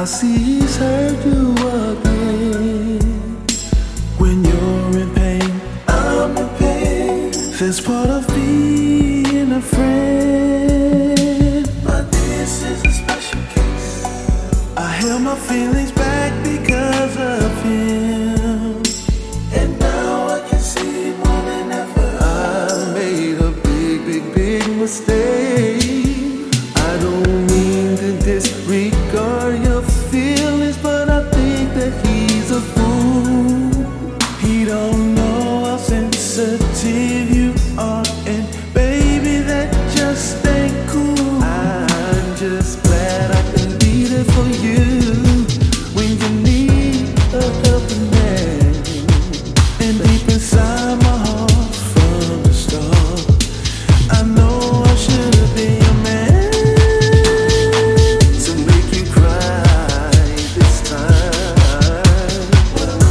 I see he's hurt you again. When you're in pain, I'm in pain. That's part of being a friend. But this is a special case. I held my feelings back because of him. And now I can see more than ever. I made a big mistake. I don't mean to disregard your feelings, but I think that he's a fool. He don't know how sensitive you are, and baby, that just ain't cool. I'm just glad I can be there for you when you need a helping hand. And deep inside my heart from the start, I know I should have been your man to make you cry this time. But I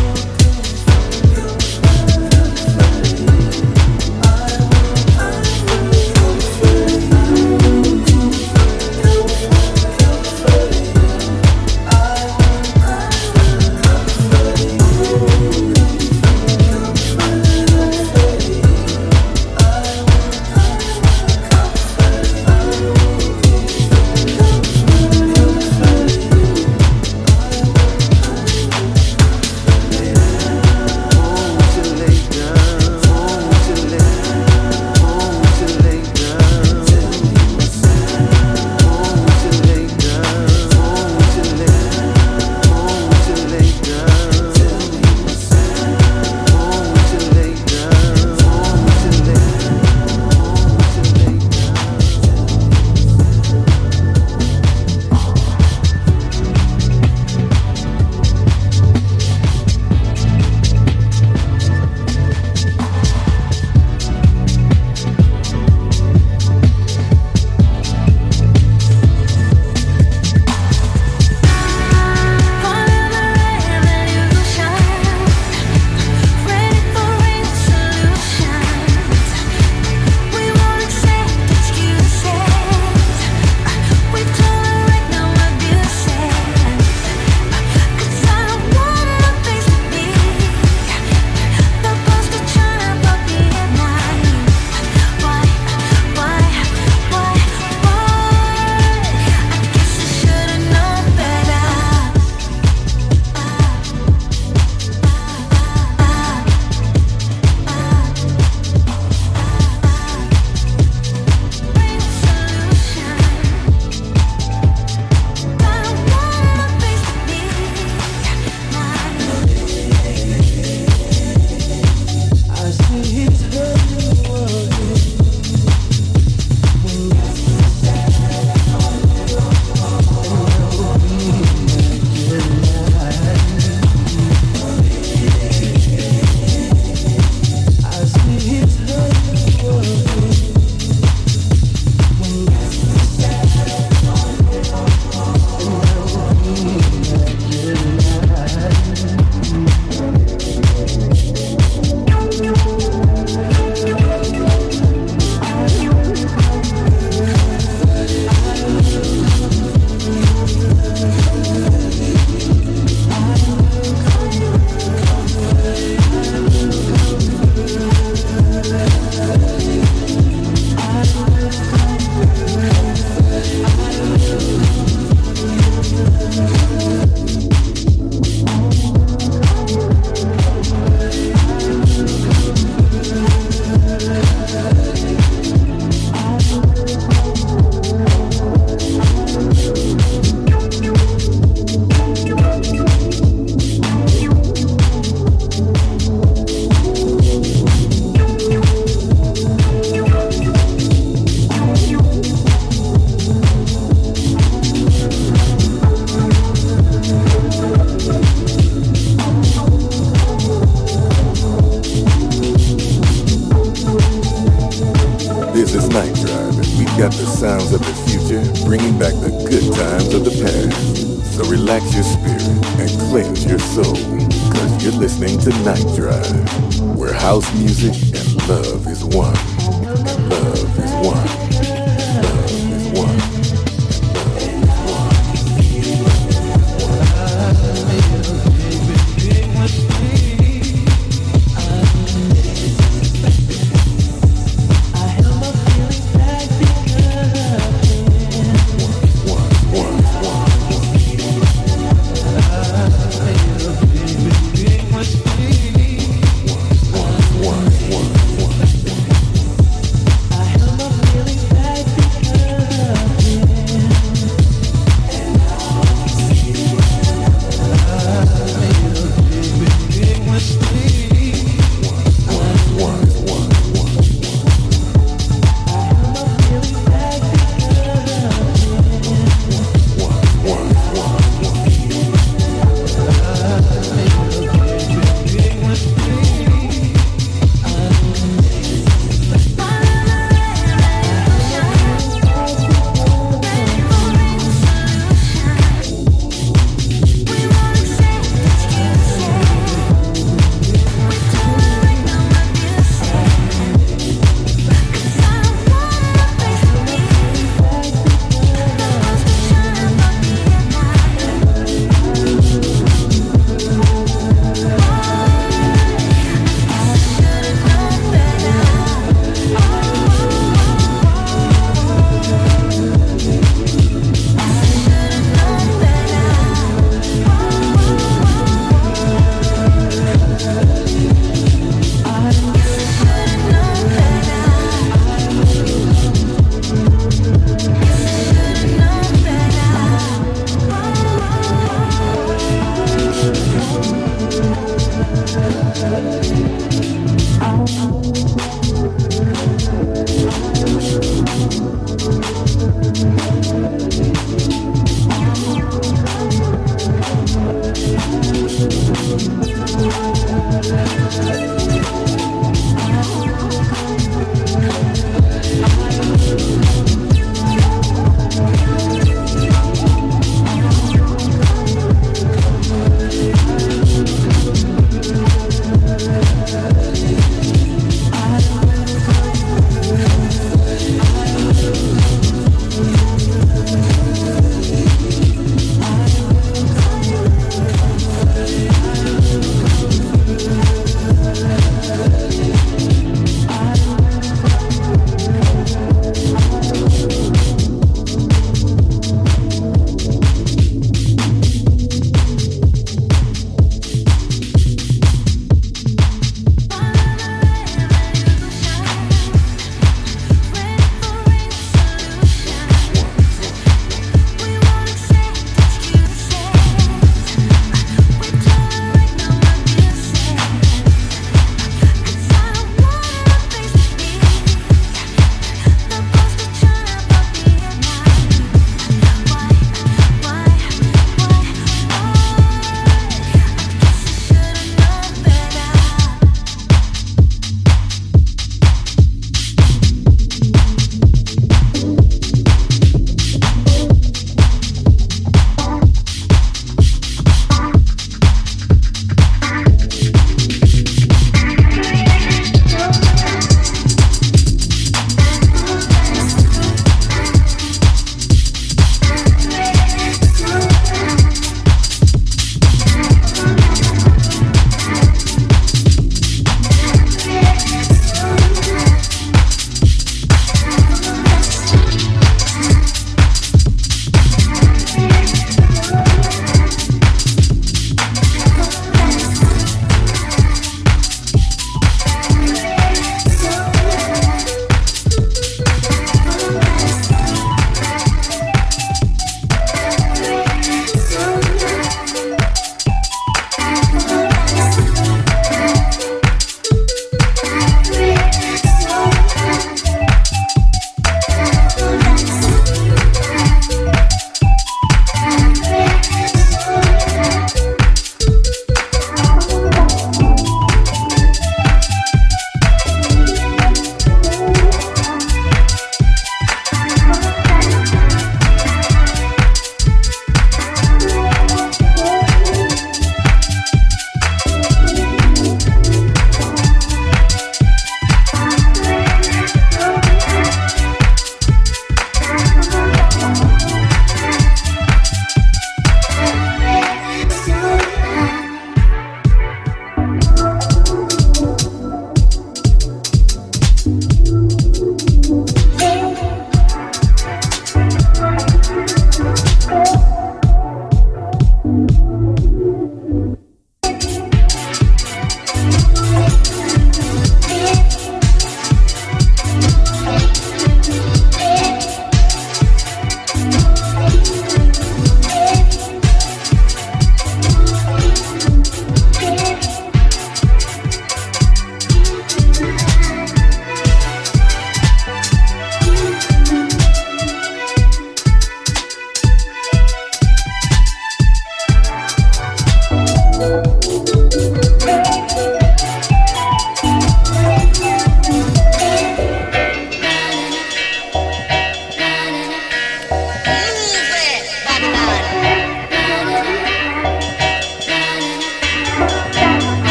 got the sounds of the future, bringing back the good times of the past. So relax your spirit and cleanse your soul, cause you're listening to Night Drive, where house music and love is one. And love is one. Love is one. Love is one.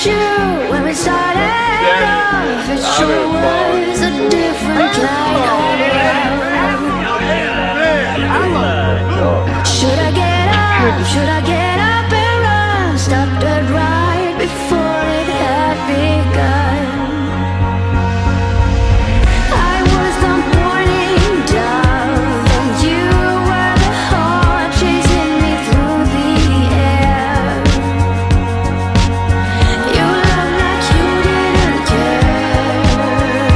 you when we started off. It sure was a different kind of love. Should I get up? Should I get up and run? Stop dead right before it had begun. I was the morning dove, and you were the heart chasing me through the air. You looked like you didn't care.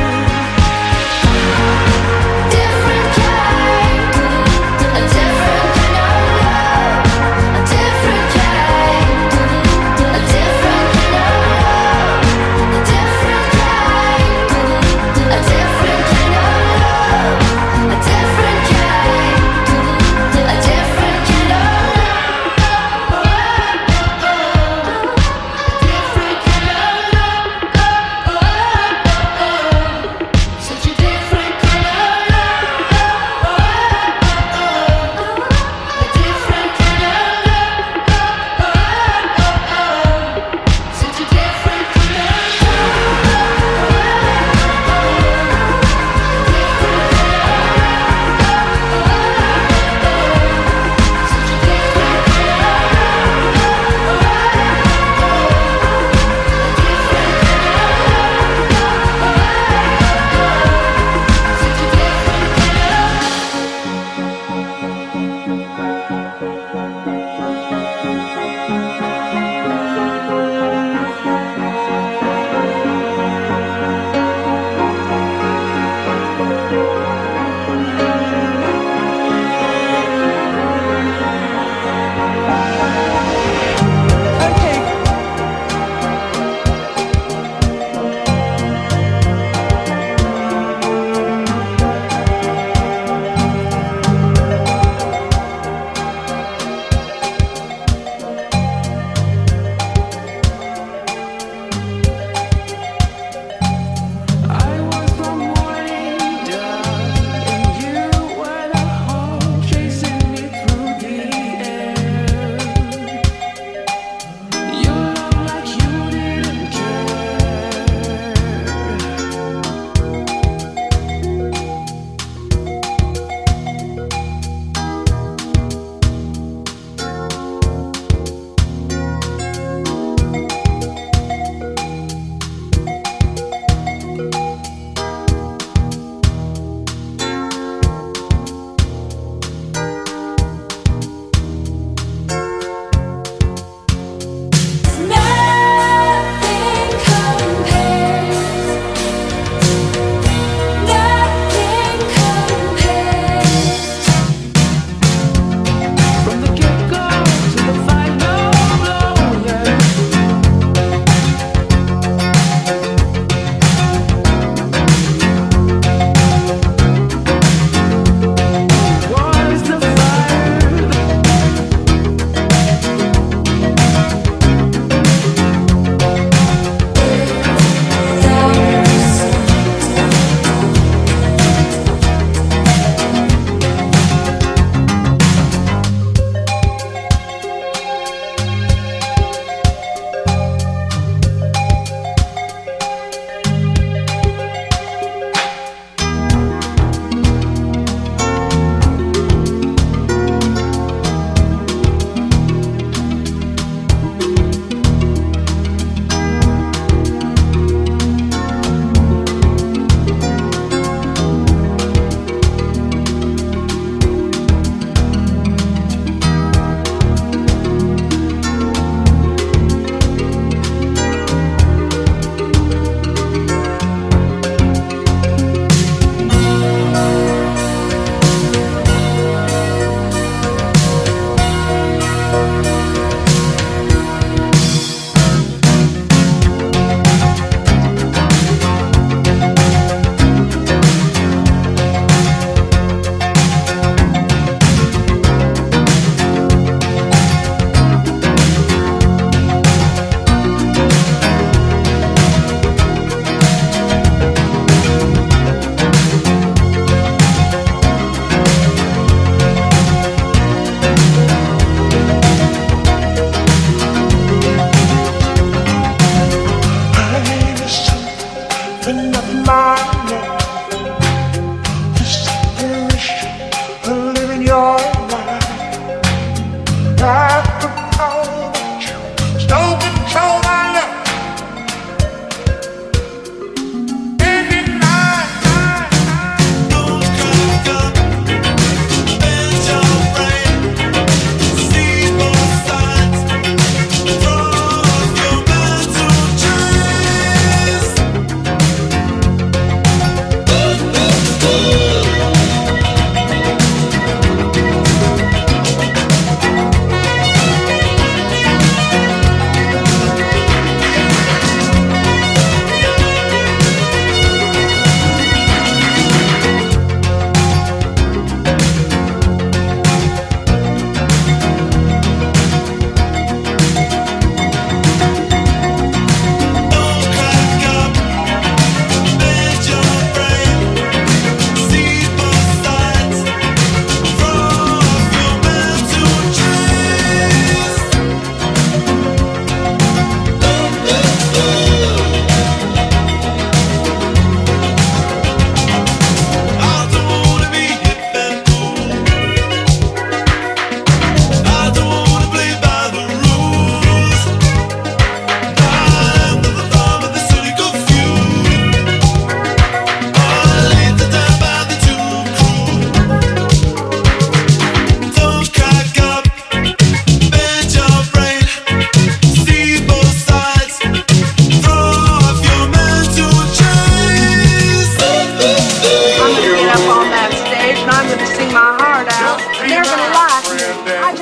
Different kind, a different kind of love, a different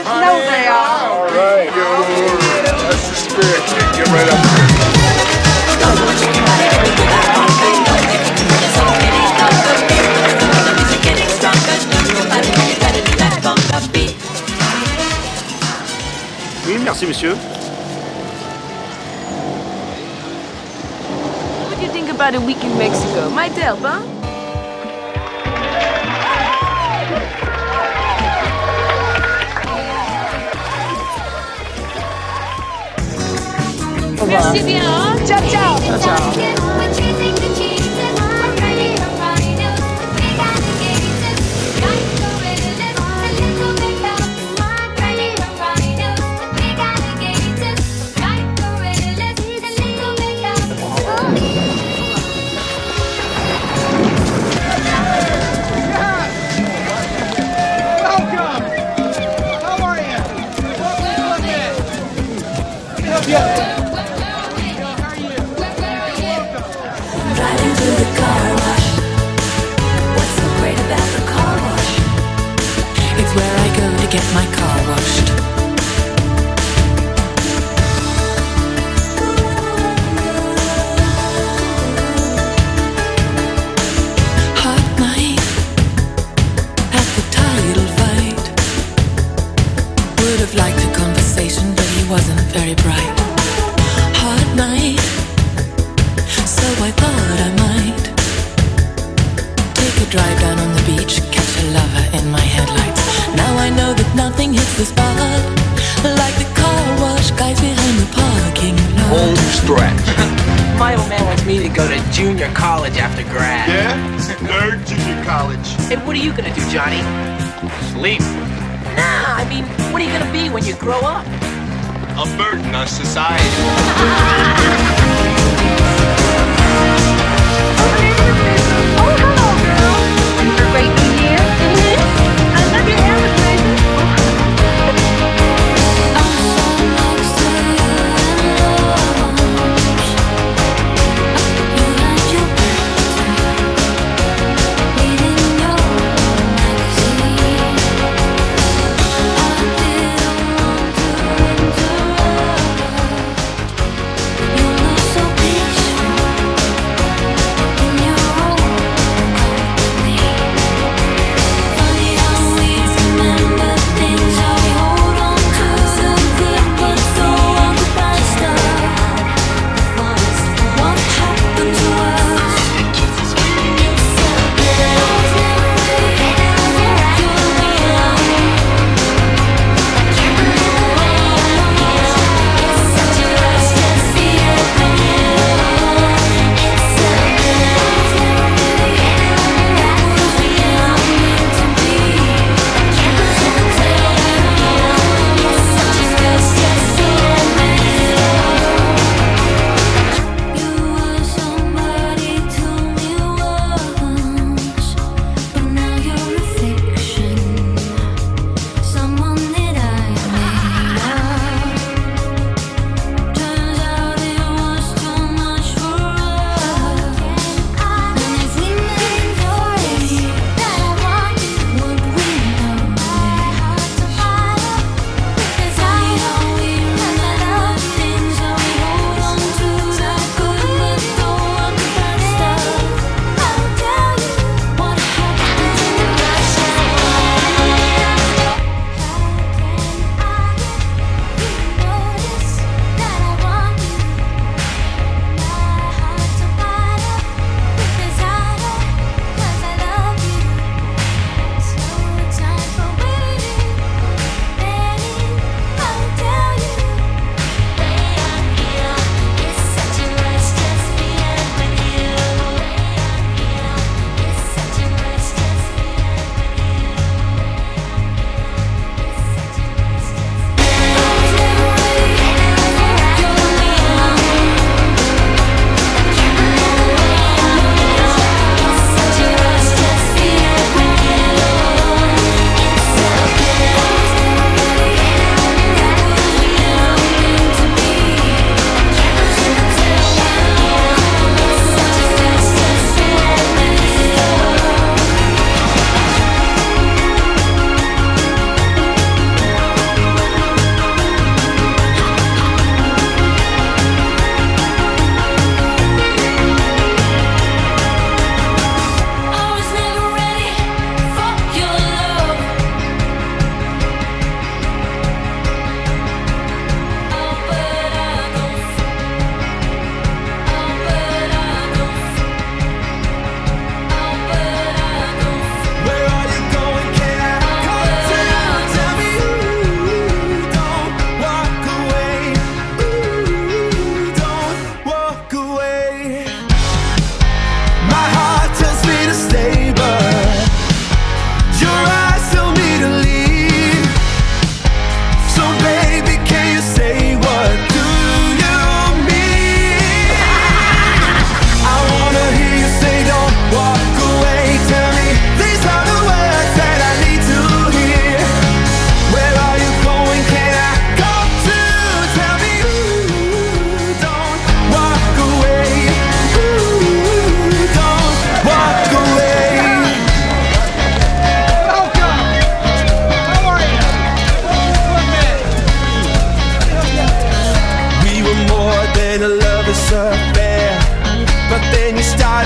No, they are. All right, yo. That's the spirit. Get right up there. Oui, merci monsieur. What do you think about a week in Mexico? Might help, huh? Merci bien, hein? Ciao, ciao. Ciao, ciao. Riding to the car wash. What's so great about the car wash? It's where I go to get my car washed. Hot night at the title fight. Would have liked a conversation, but he wasn't very bright. Hot night. So I thought I might take a drive down on the beach, catch a lover in my headlights. Now I know that nothing hits the spot like the car wash guys behind the parking lot. Home stretch. My old man wants me to go to junior college after grad. Yeah? Nerd junior college. And what are you gonna do, Johnny? Sleep. Nah, I mean, what are you gonna be when you grow up? A burden on society. Oh, hello, girl. And for a great new year. I love your advertising. You're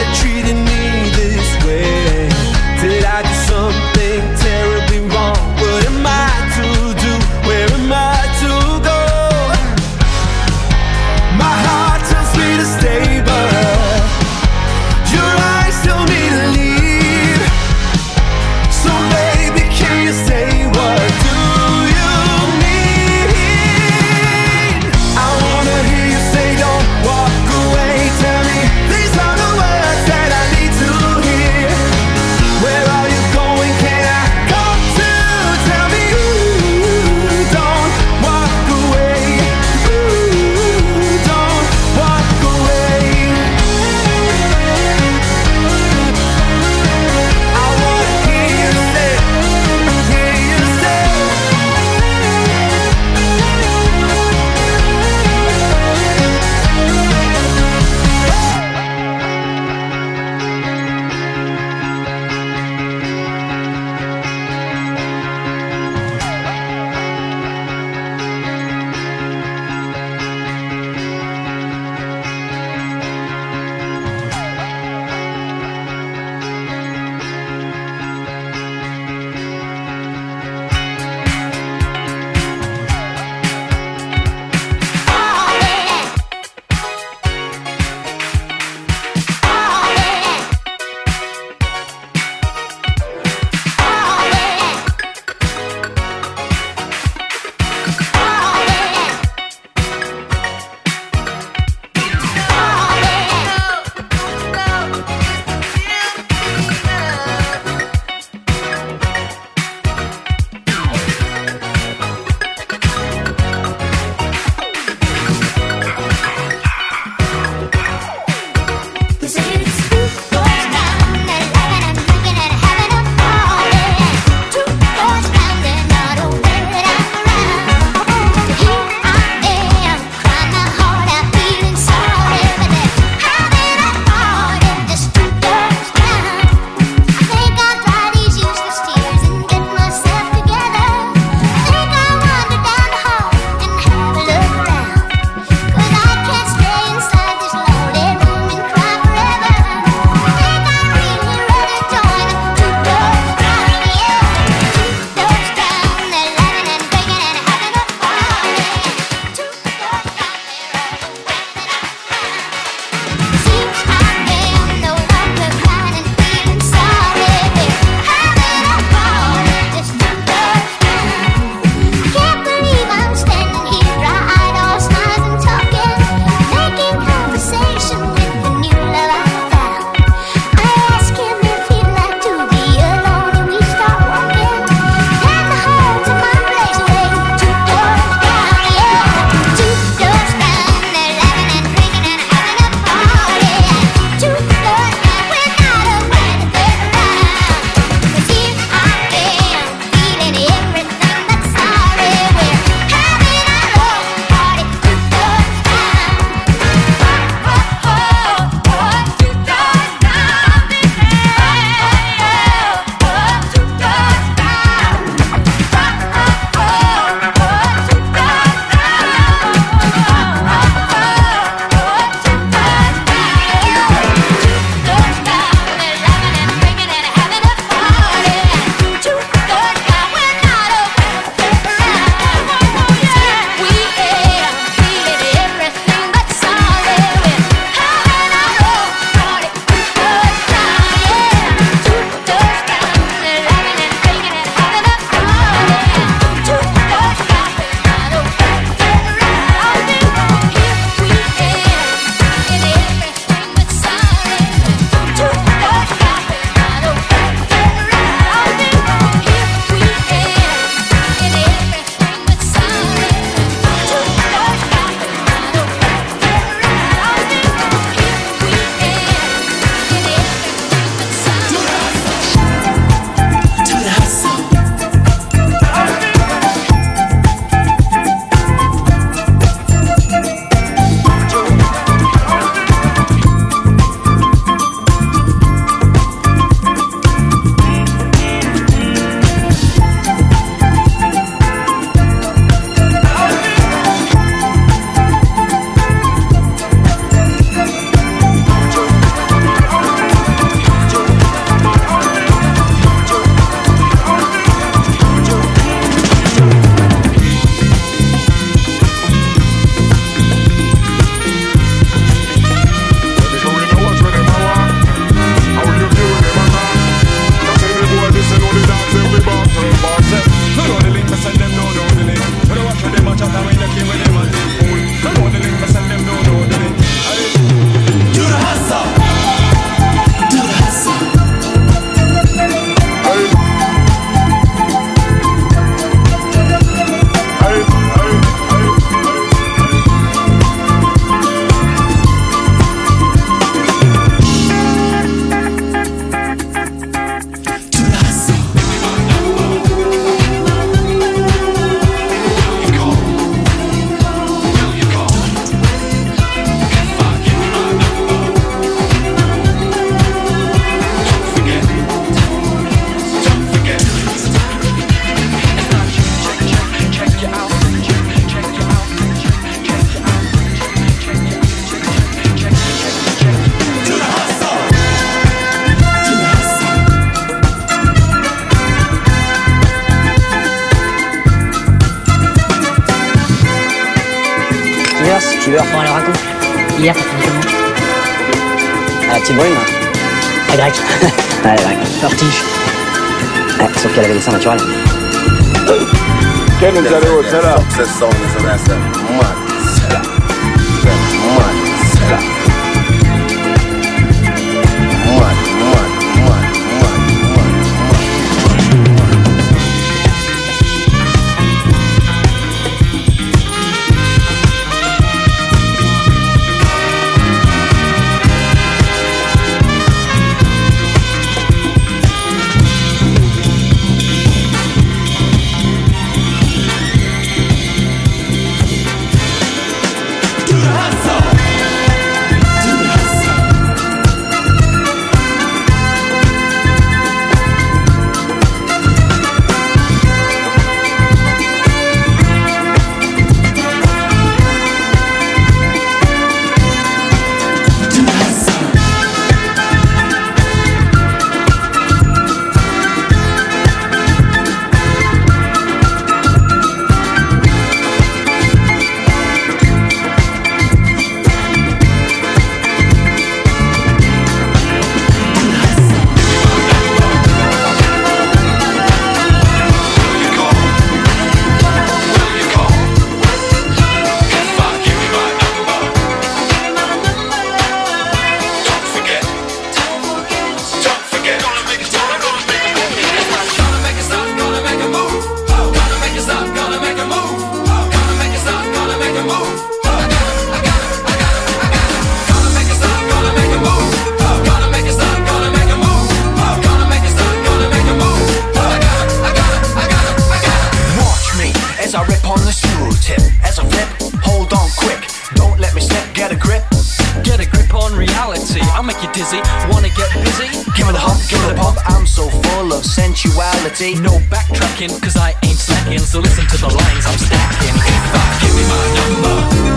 it treated me this way? Did I do something terribly wrong? What am I to do? Where am I to go? My heart tells me to stay, but your eyes tell me to leave. So baby, can you say what do you need? I wanna hear you say don't walk away. Tell me these are the words that I Jonas, tueur. Bon, alors raconte. Hier, t'as fini comment? À la petite brune, là. La grecque. Ouais, la grecque. Fortiche. Ouais, sauf qu'elle avait des seins naturels. Kenny said it was set up. Success song is a set up. Set up. Set up. No backtracking, cause I ain't slacking. So listen to the lines I'm stacking. If I give me my number,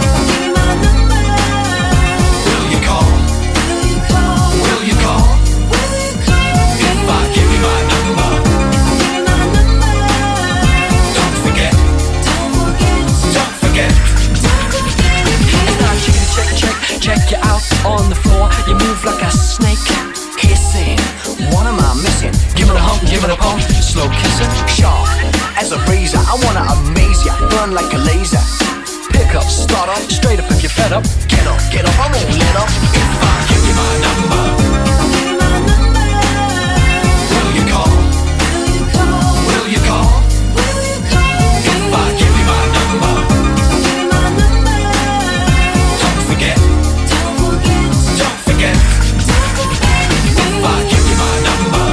will you call? Will you call? If I give you my number, don't forget. Don't forget. It's not check, check you out on the floor. You move like a snake, hissing. What am I missing? Give it a hump, give it a pump. Slow kissing, sharp as a razor. I wanna amaze ya, burn like a laser. Pick up, start up, straight up if you're fed up. Get up, I won't let up. If I give you my number, will you call? Will you call? If I give you my number, don't forget. Don't forget. If I give you my number,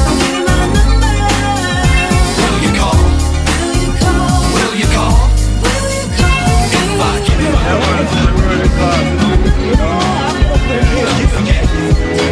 will you call? Will you call? If I give you my number, don't forget.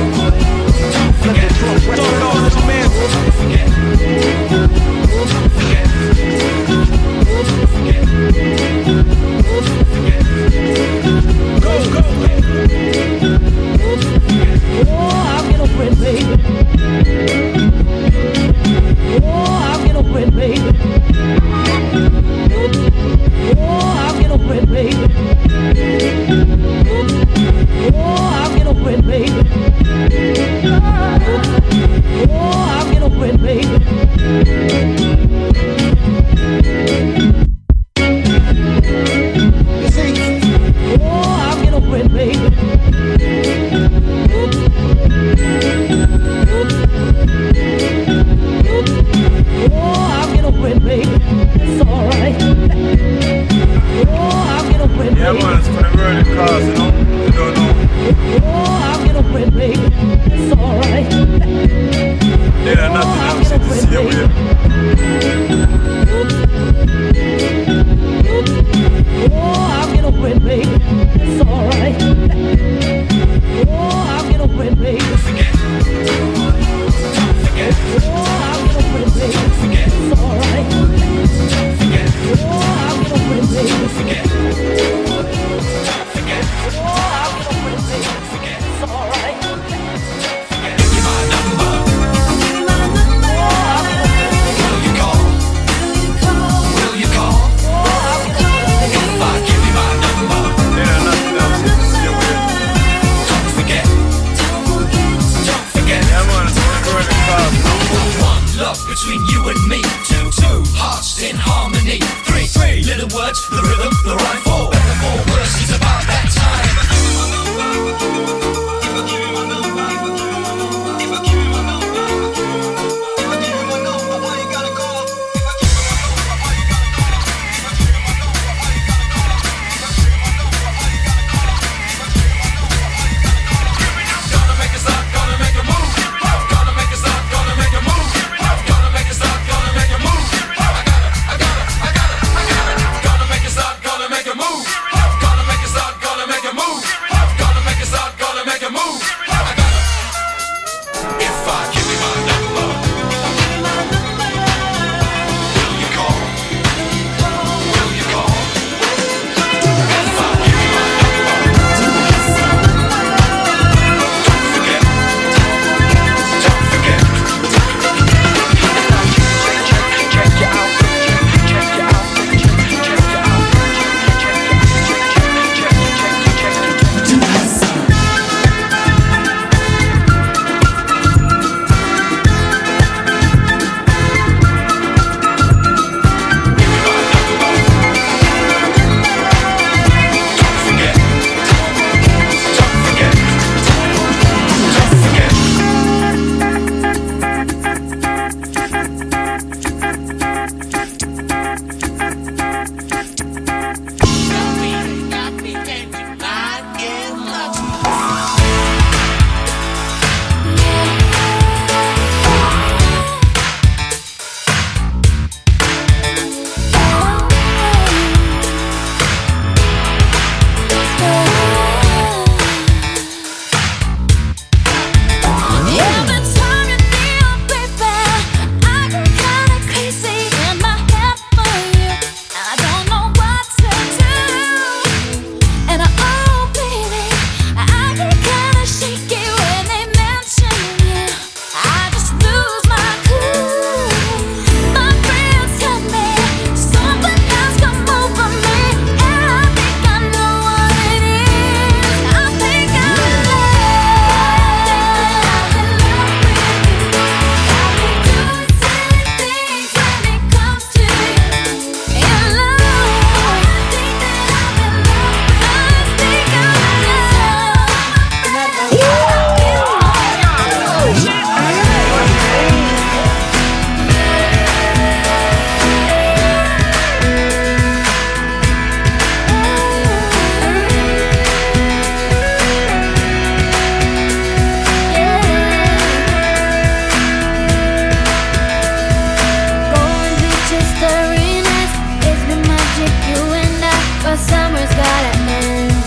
magic, you and I, but summer's gotta end.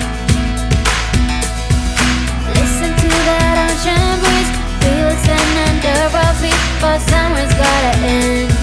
Listen to that ocean breeze, feel it sand under our feet, but summer's gotta end.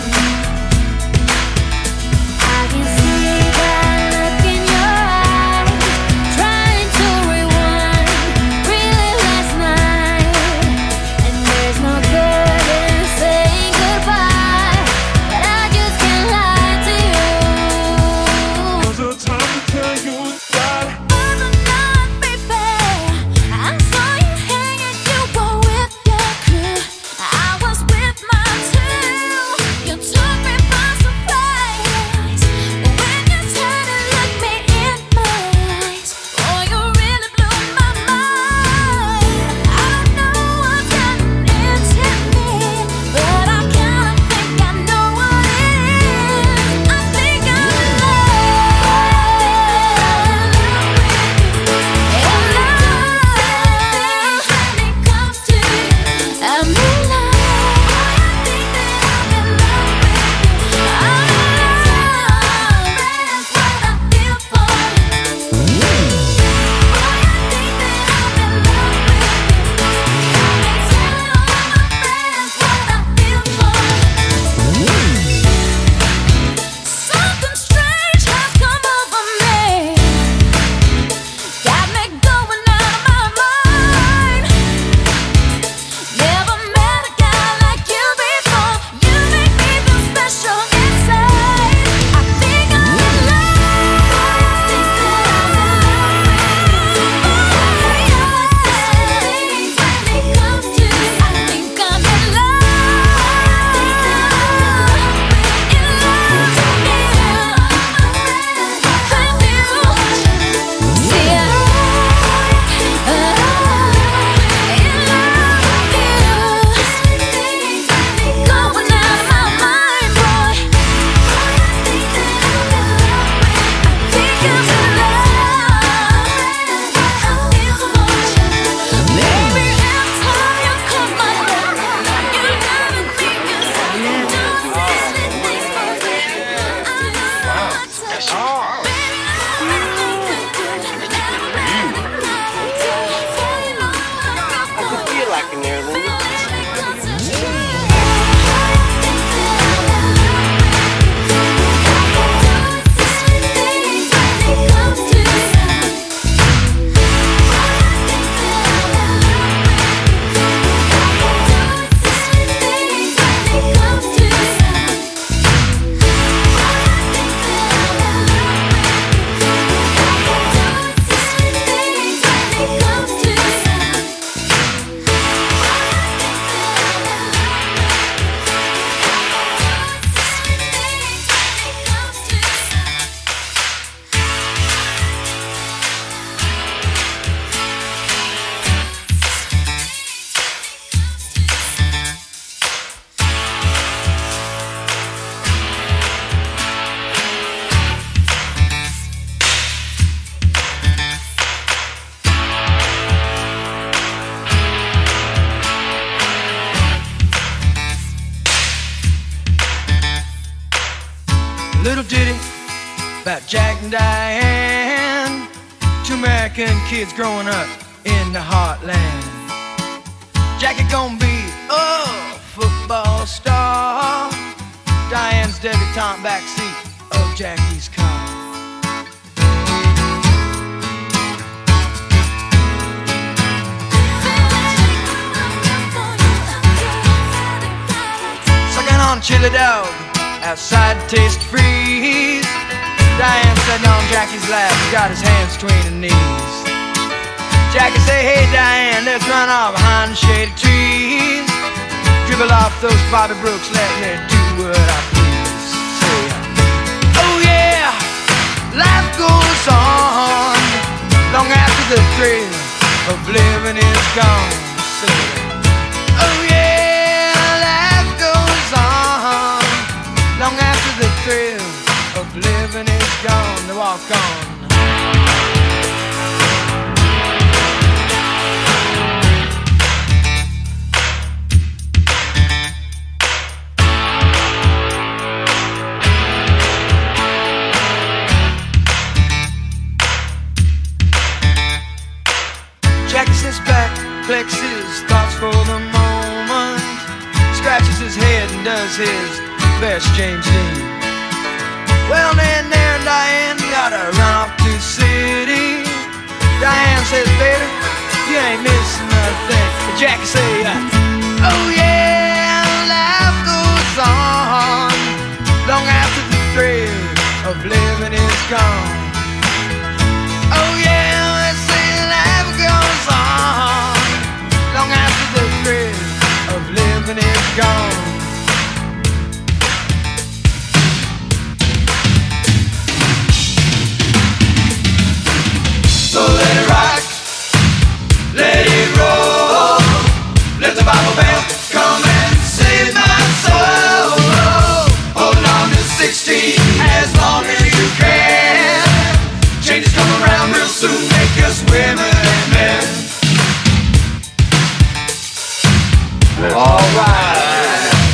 I can see that look in your eyes, trying to rewind really last night. And there's no good in saying goodbye, but I just can't lie to you. Was it time to tell you that? On the night, baby, I saw you hanging, you were with your crew. I was with mine too. You took me by surprise. When you turned and looked me in my eyes, oh, you really blew my mind. I don't know what's gotten into me, but I kinda think I know what it is. I think I'm in love. In love. When it comes to you, I'm in love. I think that I'm in love with you. I'm in love. That's what I feel for you. Boy, I think that I'm in love with you. I may tell all my friends what I feel for you. Something strange has come over me, got me going out of my mind. Never met a guy like you before. You make me feel special inside. I think I'm in love. I think that I'm in love with you. When it comes to you, I think I'm in love. I think that I'm in love with you. See, in love with you. Going out of my mind, boy. I think that I'm in love with you. I think I'm in love. Maybe every time you come my way, you never think you say you do silly things for me. I know what's up. I can feel like an air, Linda. Little ditty about Jack and Diane, two American kids growing up in the heartland. Jackie gonna be a football star, Diane's debutante backseat of Jackie's car. Sucking on chili dog outside Taste Freeze. Diane sitting on Jackie's lap, got his hands between her knees. Jackie say, hey Diane, let's run off behind the shady trees. Dribble off those Bobby Brooks, let me do what I please. Say, oh yeah, life goes on long after the thrill of living is gone. Say, oh yeah, life goes on long after the thrill of living is gone. To walk on. was his best James Dean. Well, then there Diane gotta run off to the city. Diane says, baby, you ain't missing nothing. Jackie say, oh yeah, life goes on long after the thrill of living is gone. Oh yeah, they say life goes on long after the thrill of living is gone. So let it rock, let it roll, let the Bible bell come and save my soul. Hold on to 16 as long as you can. Changes come around real soon, make us women and men. Alright.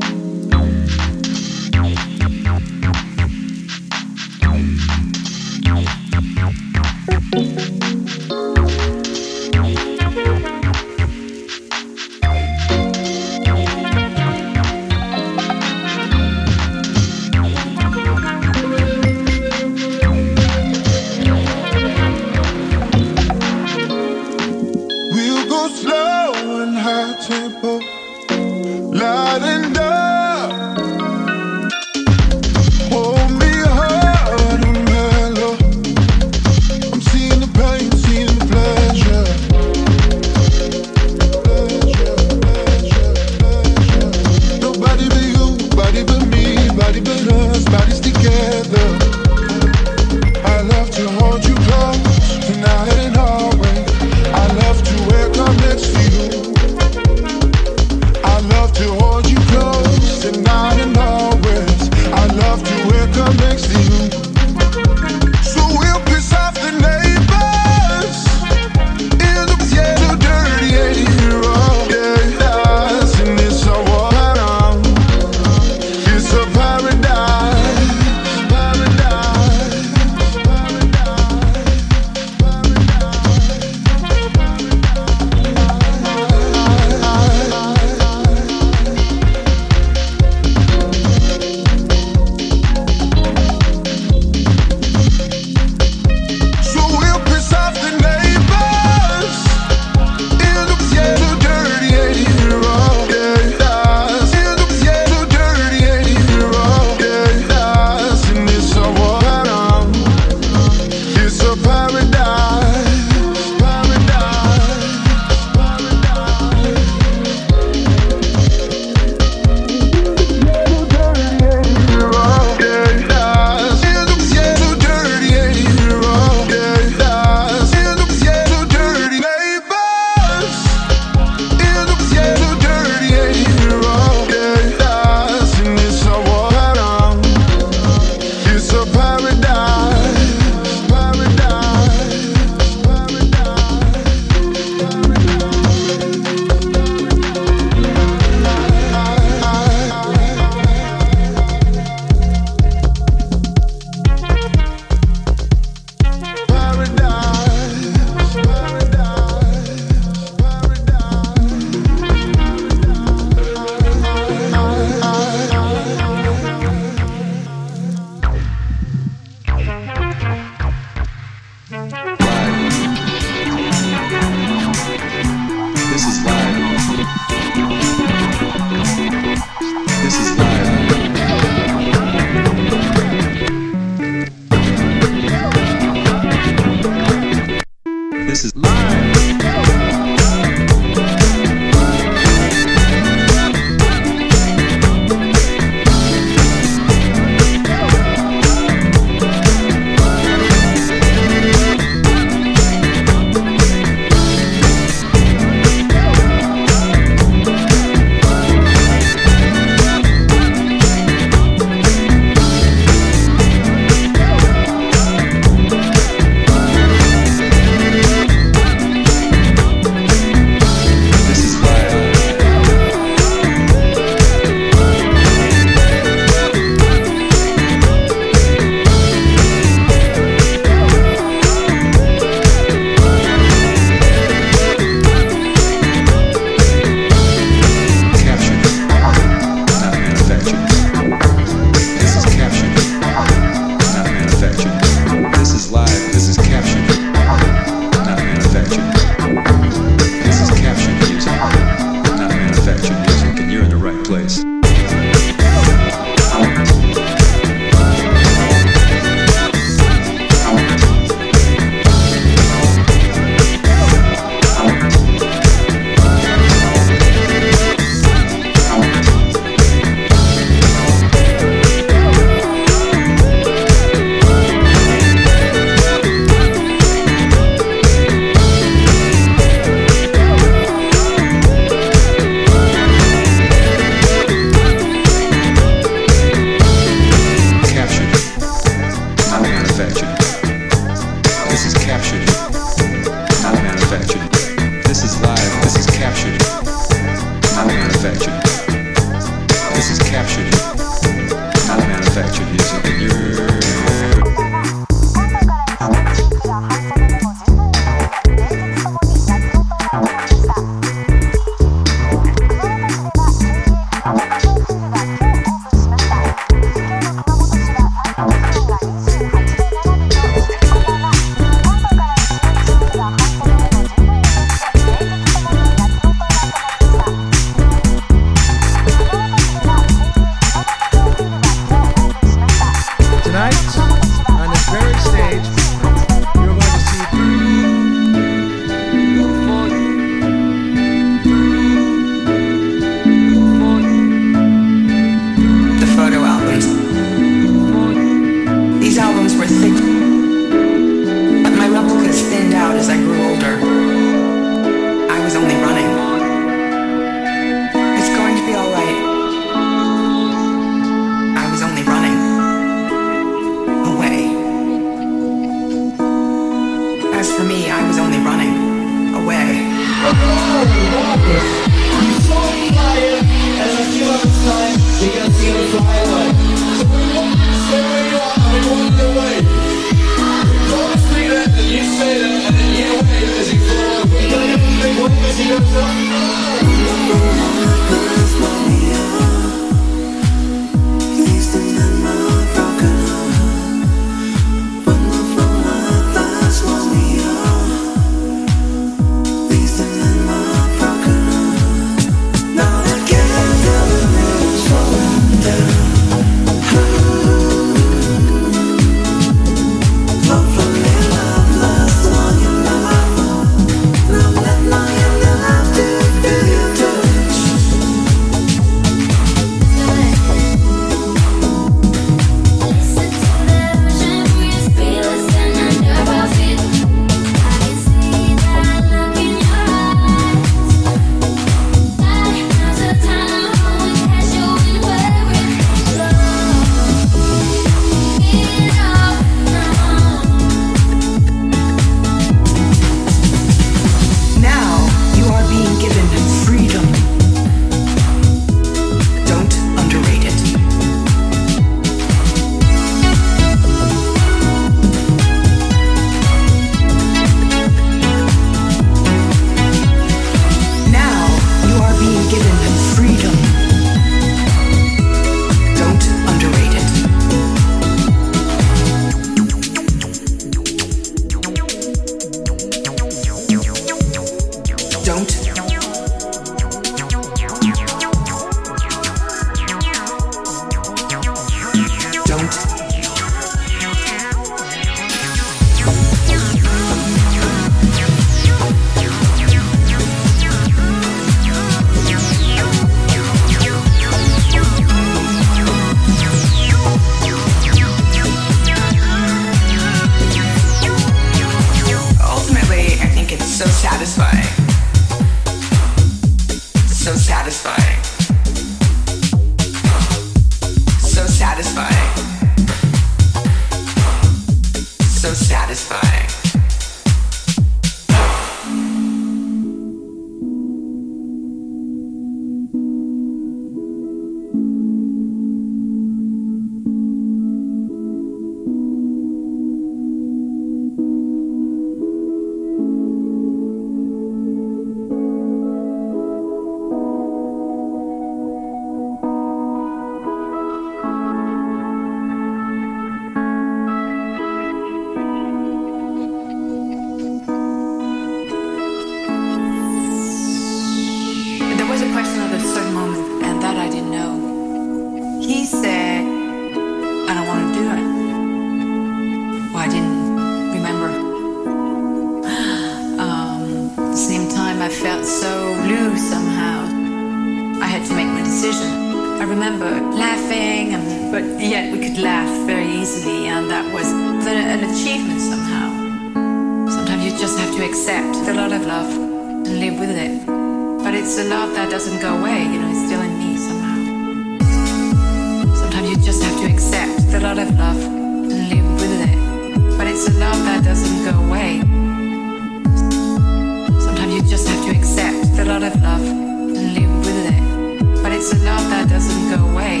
remember laughing, but yet we could laugh very easily, and that was an achievement somehow. Sometimes you just have to accept a lot of love and live with it. But it's a love that doesn't go away, it's still in me somehow. Sometimes you just have to accept a lot of love and live with it. But it's a love that doesn't go away. Sometimes you just have to accept a lot of love and live with it. But it's a love that doesn't go away.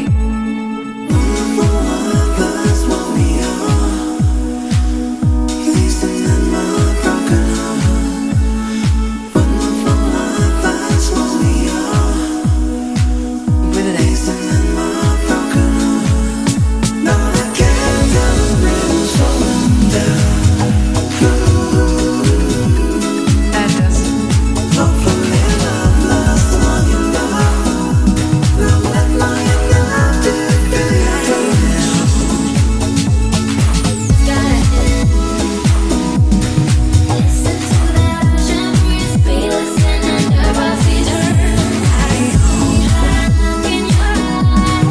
That's what we are. Least in my broken heart. Wonderful life, that's what we are. With it. Least in my broken heart. Now I can't tell the rain's falling down. That doesn't. Hopefully love lasts long enough. Love that long enough to feel. Listen to that ocean breeze, feel us in our nerve. I see her look in your eyes.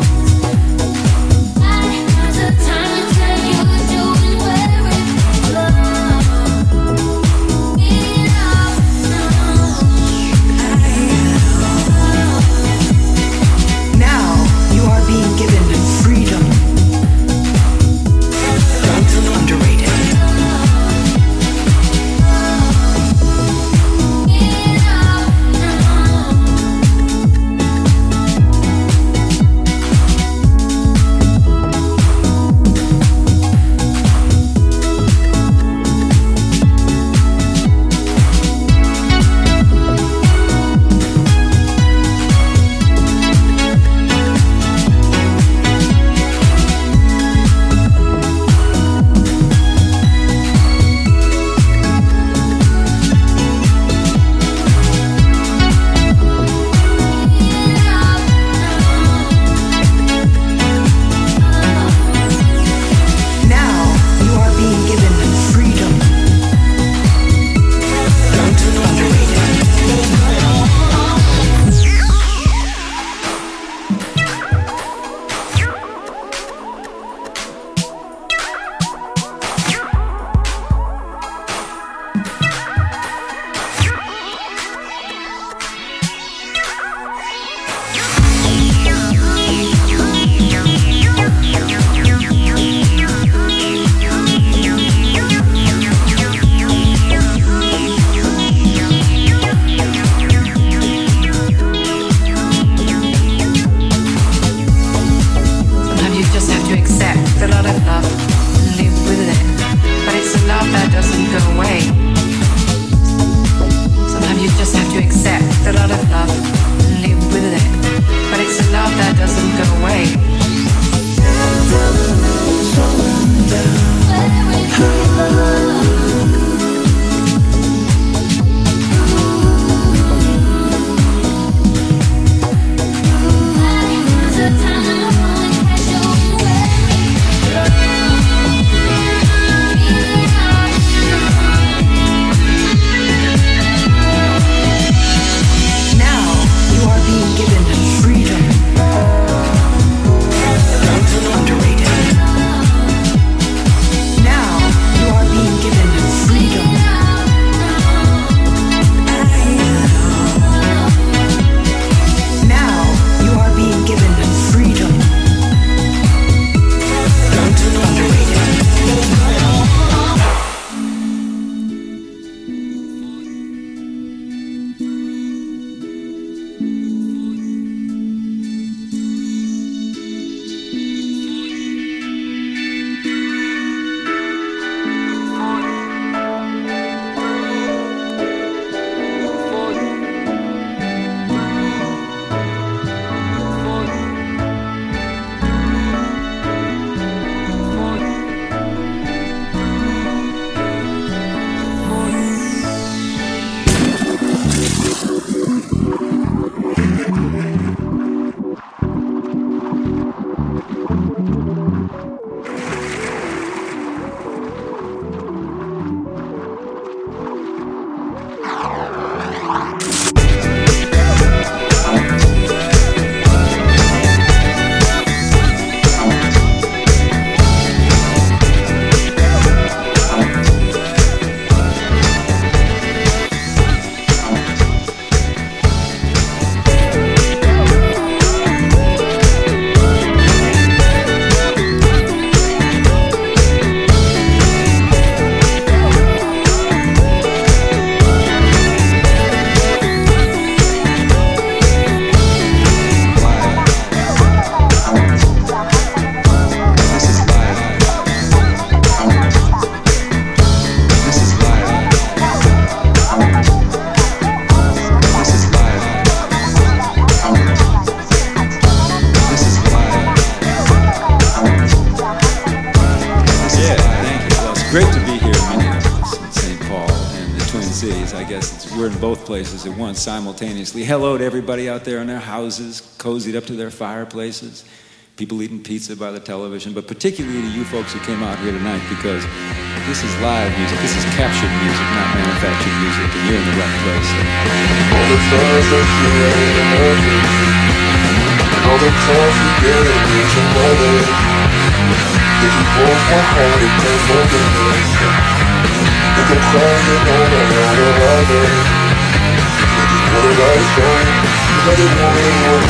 great to be here in Minneapolis and St. Paul and the Twin Cities. I guess we're in both places at once simultaneously. Hello to everybody out there in their houses, cozied up to their fireplaces, people eating pizza by the television, but particularly to you folks who came out here tonight, because this is live music, this is captured music, not manufactured music, and you're in the right place. All the times that you ain't happy, all the times you get it with your mother. If you broke my heart, it can't forget it. You can cry, you know that I'm a lover. If you put a light on, you let it warm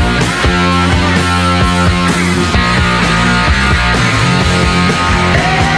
Hey!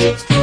It's